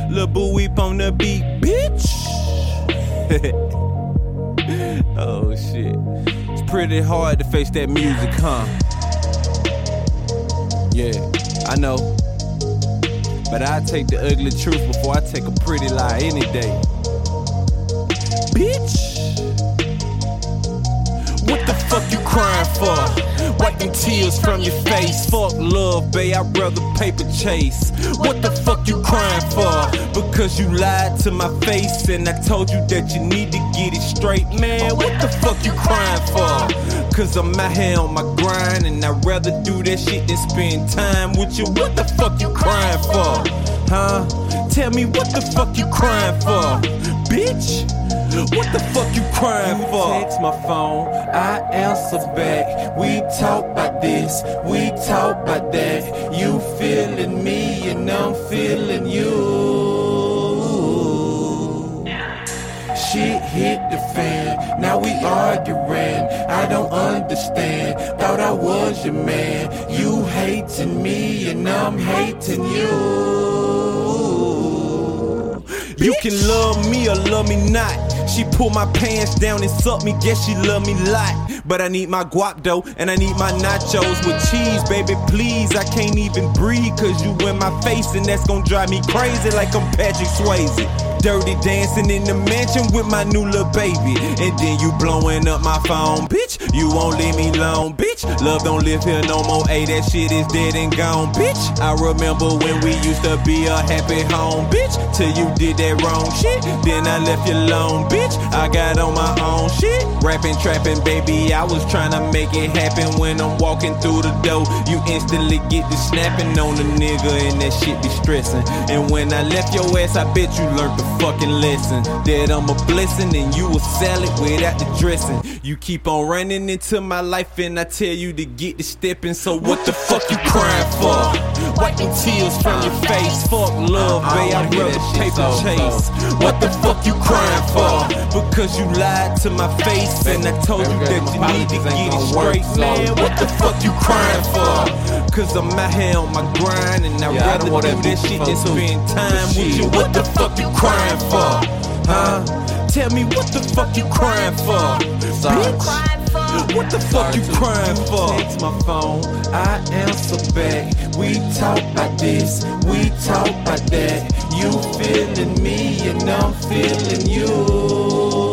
Lil' boo weep on the beat, bitch. Oh shit. It's pretty hard to face that music, huh? Yeah, I know. But I take the ugly truth before I take a pretty lie any day. Bitch! What the fuck you crying for? Wipe them tears from your face. Fuck love, babe, I'd rather paper chase. What the fuck you crying for? Because you lied to my face and I told you that you need to get it straight. Man, what the fuck you crying for? Cause I'm out here on my grind and I'd rather do that shit than spend time with you. What the fuck you crying for? Huh? Tell me what the fuck you crying for? Bitch? What the fuck you crying for? Text my phone, I answer back. We talk about this, we talk about that. You feeling me and I'm feeling you. Shit hit the fan, now we arguing. I don't understand, thought I was your man. You hating me and I'm hating you. You can love me or love me not. She pull my pants down and suck me, guess she love me lot. But I need my guap dough, and I need my nachos with cheese, baby, please. I can't even breathe, cause you in my face, and that's gon' drive me crazy like I'm Patrick Swayze. Dirty dancing in the mansion with my new little baby. And then you blowing up my phone, bitch. You won't leave me alone, bitch. Love don't live here no more, ayy, that shit is dead and gone, bitch. I remember when we used to be a happy home, bitch. Till you did that wrong shit, then I left you alone, bitch. I got on my own shit. Rapping, trapping, baby, I was trying to make it happen. When I'm walking through the door, you instantly get to snapping on the nigga, and that shit be stressing. And when I left your ass, I bet you learned the fucking lesson that I'm a blessing and you a salad without the dressing. You keep on running into my life and I tell you to get to stepping. So what the fuck you crying for? Wipe them tears from your face. Fuck love, babe, I'd rather paper chase. What the fuck you crying for? Because you lied to my face and I told you that you need to get it straight. Man, what the fuck you crying for? Cause I'm out here on my grind and I'd rather do that shit than spend time with you. What the fuck you crying for? Huh? Tell me what the fuck you crying for? Bitch? What the fuck you crying for? Text my phone, I answer back. We talk about this, we talk about that. You feeling me and I'm feeling you.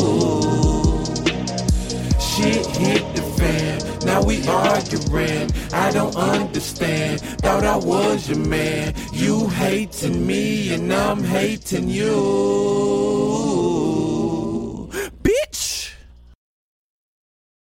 Shit hit the fan, now we arguing. I don't understand, thought I was your man. You hating me and I'm hating you.